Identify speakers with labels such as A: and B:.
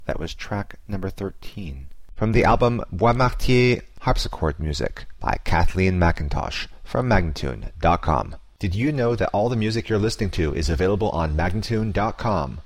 A: That was track number 13. From the album Bois Martier Harpsichord Music by Kathleen McIntosh from Magnatune.com. Did you know that all the music you're listening to is available on Magnatune.com?